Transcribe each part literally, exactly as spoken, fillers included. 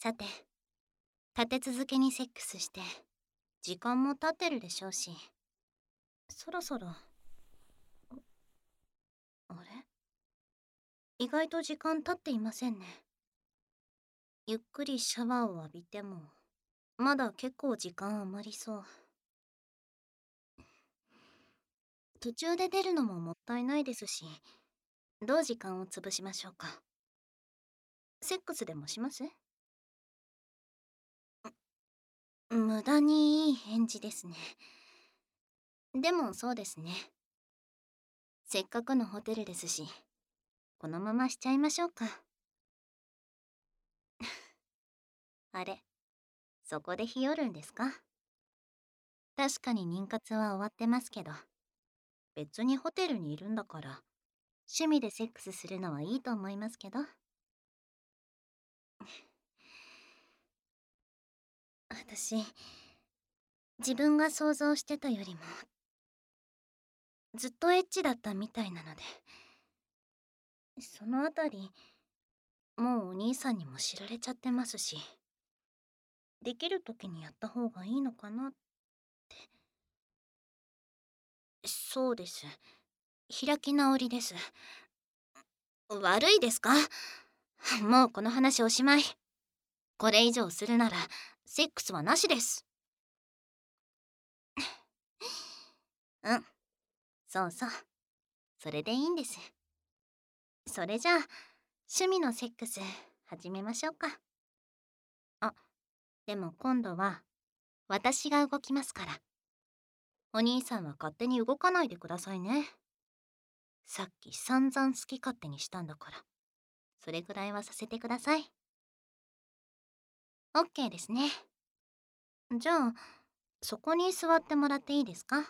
さて、立て続けにセックスして時間も経ってるでしょうし、そろそろ。あれ、意外と時間経っていませんね。ゆっくりシャワーを浴びてもまだ結構時間余りそう。途中で出るのももったいないですし、どう時間を潰しましょうか。セックスでもします？無駄にいい返事ですね。でもそうですね。せっかくのホテルですし、このまましちゃいましょうか。あれ、そこで日和るんですか？確かに妊活は終わってますけど、別にホテルにいるんだから、趣味でセックスするのはいいと思いますけど。私、自分が想像してたよりも、ずっとエッチだったみたいなので、そのあたり、もうお兄さんにも知られちゃってますし、できる時にやった方がいいのかなって。そうです。開き直りです。悪いですか？もうこの話おしまい。これ以上するなら、セックスはなしです。うん、そうそう。それでいいんです。それじゃあ、趣味のセックス、始めましょうか。あ、でも今度は、私が動きますから。お兄さんは勝手に動かないでくださいね。さっき散々好き勝手にしたんだから。それぐらいはさせてください。オッケーですね。じゃあ、そこに座ってもらっていいですか？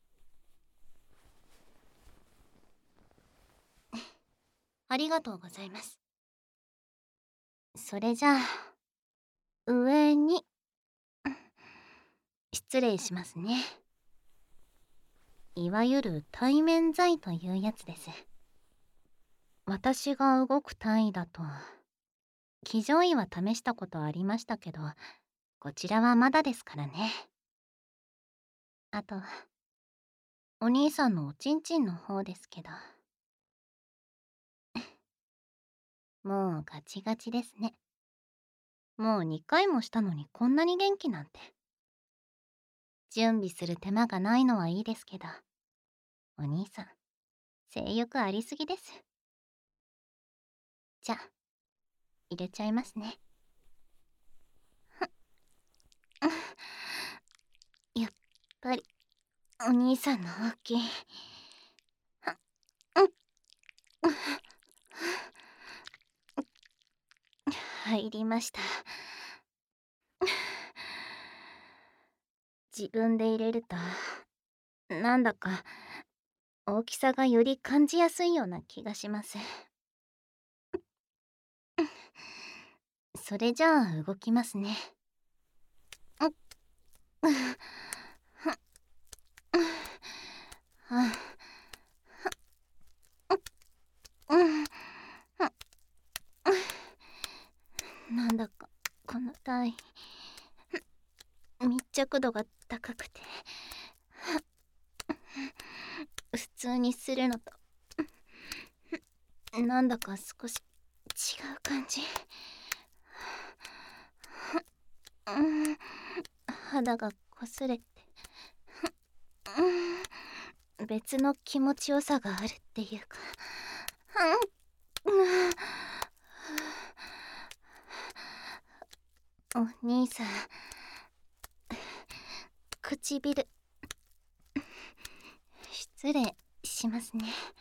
ありがとうございます。それじゃあ、上に、失礼しますね。いわゆる対面剤というやつです。私が動く単位だと、騎乗位は試したことありましたけど、こちらはまだですからね。あと、お兄さんのおちんちんの方ですけど。もうガチガチですね。もうにかいもしたのにこんなに元気なんて。準備する手間がないのはいいですけど、お兄さん、性欲ありすぎです。じゃ、入れちゃいますね。やっぱり、お兄さんの大きい。入りました。自分で入れると、なんだか大きさがより感じやすいような気がします。それじゃあ動きますね。なんだかこの体密着度が高くて、普通にするのとなんだか少し違う感じ。肌が擦れて、別の気持ちよさがあるっていうか。お兄さん、唇、失礼しますね。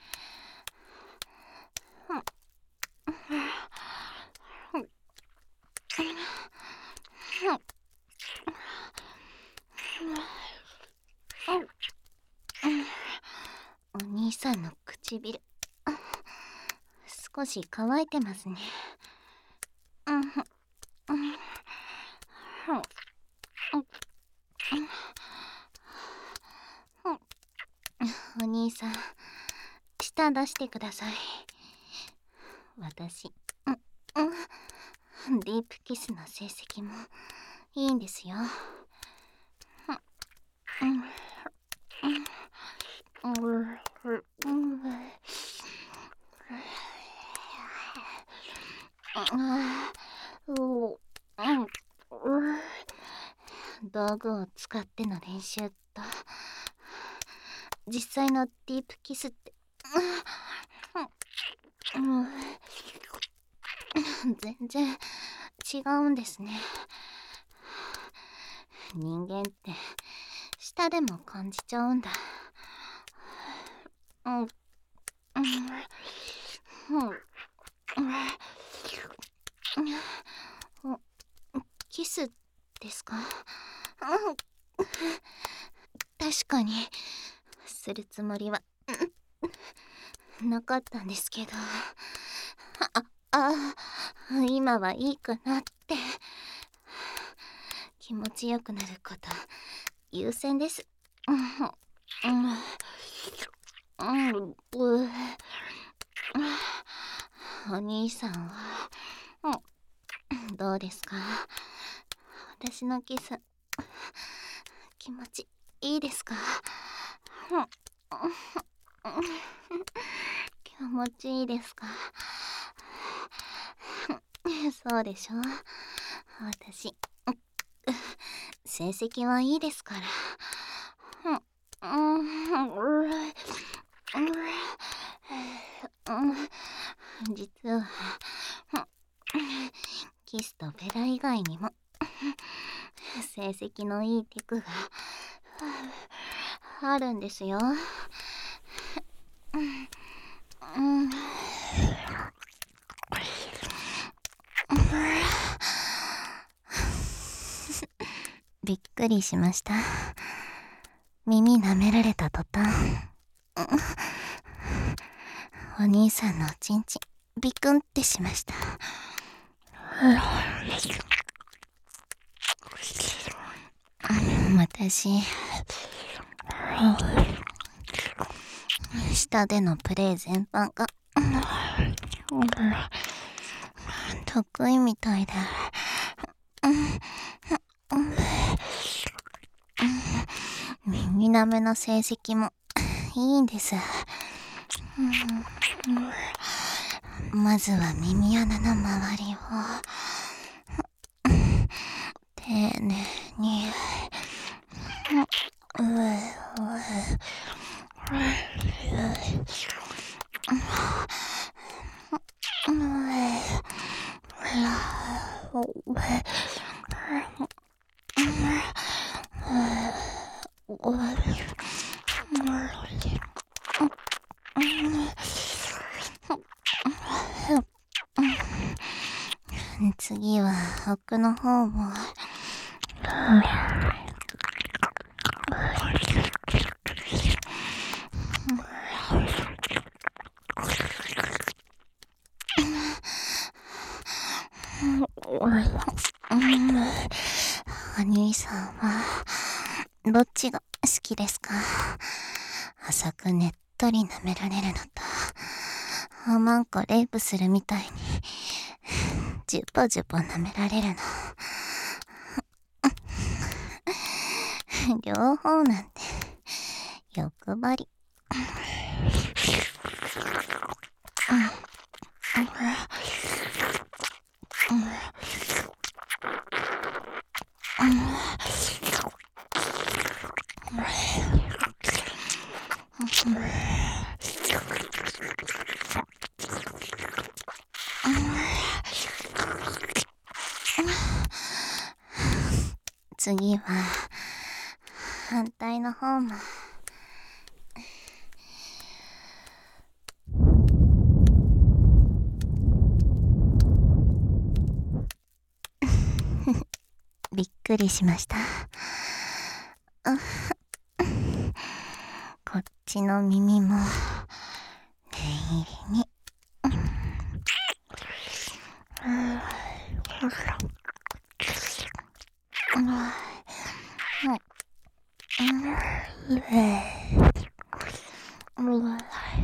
お兄さんの唇、少し乾いてますね。お兄さん、舌出してください。私、 ディープキスの成績もいいんですよ。道具を使っての練習と実際のディープキスって全然違うんですね。人間って舌でも感じちゃうんだ。うんうんキスですか？確かにするつもりはなかったんですけど、ああ今はいいかなって。気持ちよくなること優先です。お兄さんはどうですか？私のキス気持ちいいですか？気持ちいいですか？そうでしょ。私成績はいいですから。実はキスとペラ以外にも成績のいいテクがあるんですよ。びっくりしました。耳舐められた途端お兄さんのおちんちんビクンってしました。私下でのプレイ全般が得意みたいで耳舐めの成績もいいんです。まずは耳穴の周りを丁寧にうえ次は奥の方もお兄さんはどっちが好きですか？浅くねっとり舐められるのと、おまんこレイプするみたいにジュポジュポ舐められるの。両方なんて欲張り。次は反対の方もびっくりしました。こっちの耳も念入りに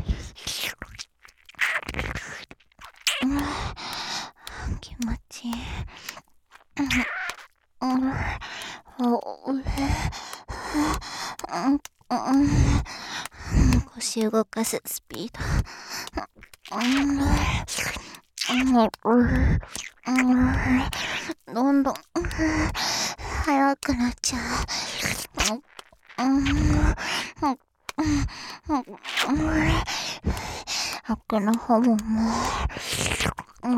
気持ちいい。 足動かすスピード。どんどん速くなっちゃう。奥の方ももう。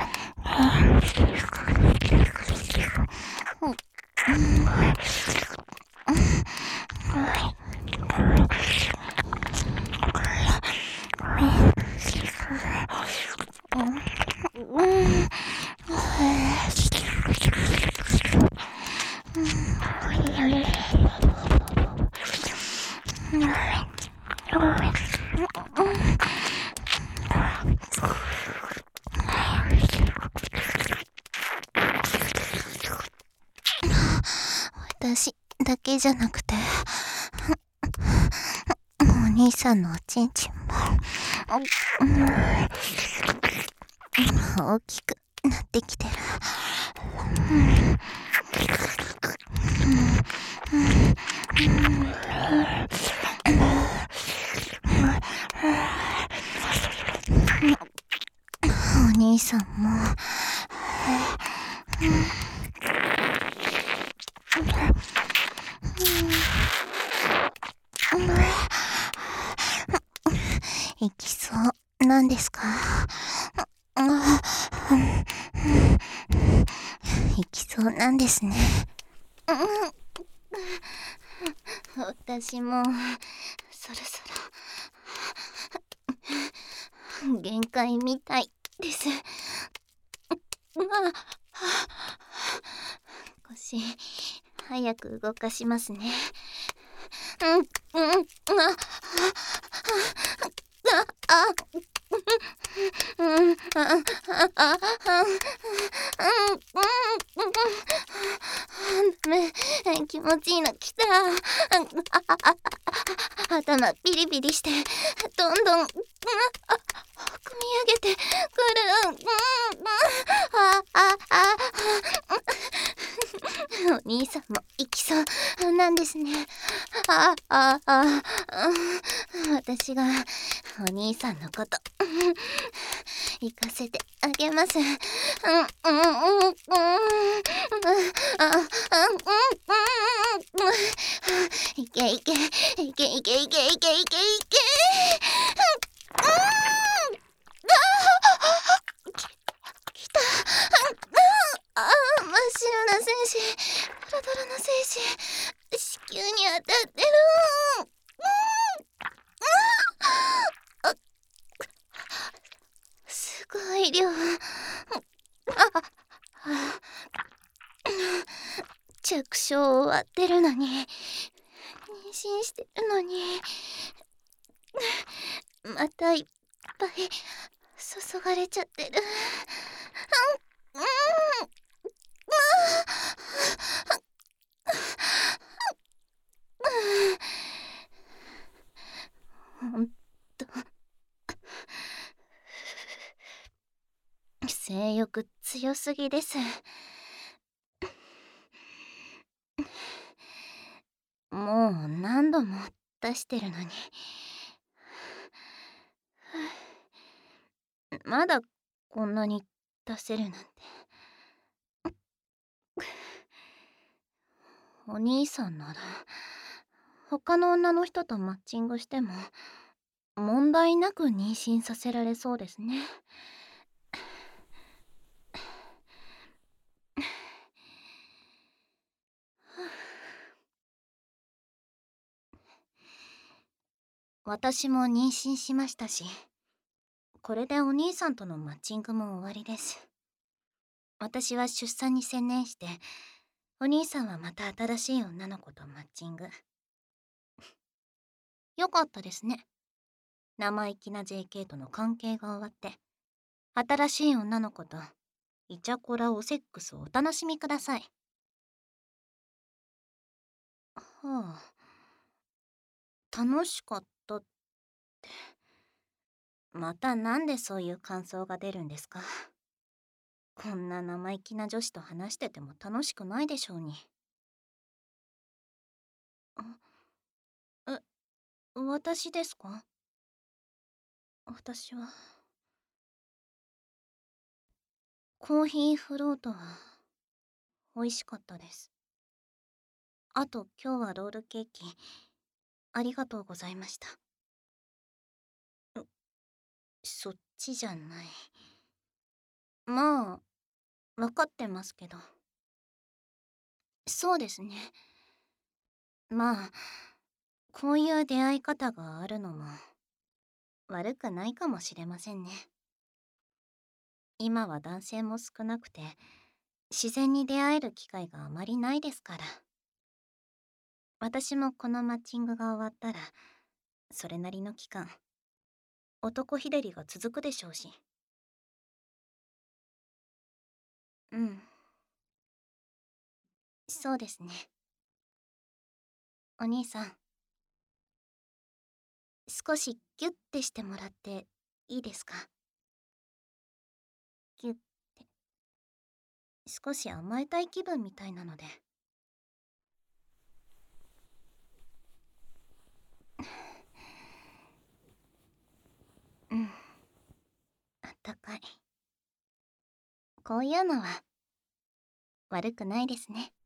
私だけじゃなくて、お兄さんのおちんちんも大きくなってきてる。お兄さんも行きそうなんですか？行きそうなんですね。私もそろそろ限界みたいです。腰早く動かしますね。うんうんああうんあああうん気持ちいいのきた。頭ピリピリしてどんどん組み上げてくる。あああお兄さんも行きそうなんですね。あああ私がお兄さんのこと行かせてあげます。うんうんうんうんいけいけいけいけいけいけいけいけいけきた。ああ真っ白な精子、ドロドロの精子、子宮に当たってる。すごい量。着床終わってるのに、妊娠してるのに、またいっぱい注がれちゃってる。ほんと性欲強すぎです。もう何度も出してるのにまだこんなに出せるなんて。お兄さんなら他の女の人とマッチングしても問題なく妊娠させられそうですね。私も妊娠しましたし、これでお兄さんとのマッチングも終わりです。私は出産に専念して、お兄さんはまた新しい女の子とマッチング。よかったですね。生意気な ジェーケー との関係が終わって、新しい女の子とイチャコラおセックスをお楽しみください。はあ、楽しかったって。またなんでそういう感想が出るんですか？こんな生意気な女子と話してても楽しくないでしょうに。あ、え、私ですか？ 私はコーヒーフロートは美味しかったです。あと今日はロールケーキありがとうございました。そっちじゃない。まあ、わかってますけど。そうですね。まあ、こういう出会い方があるのも悪くないかもしれませんね。今は男性も少なくて、自然に出会える機会があまりないですから。私もこのマッチングが終わったら、それなりの期間、男日照りが続くでしょうし。うん、そうですね。お兄さん、少しギュッてしてもらっていいですか？ギュッて。少し甘えたい気分みたいなので。うん、あったかい。こういうのは悪くないですね。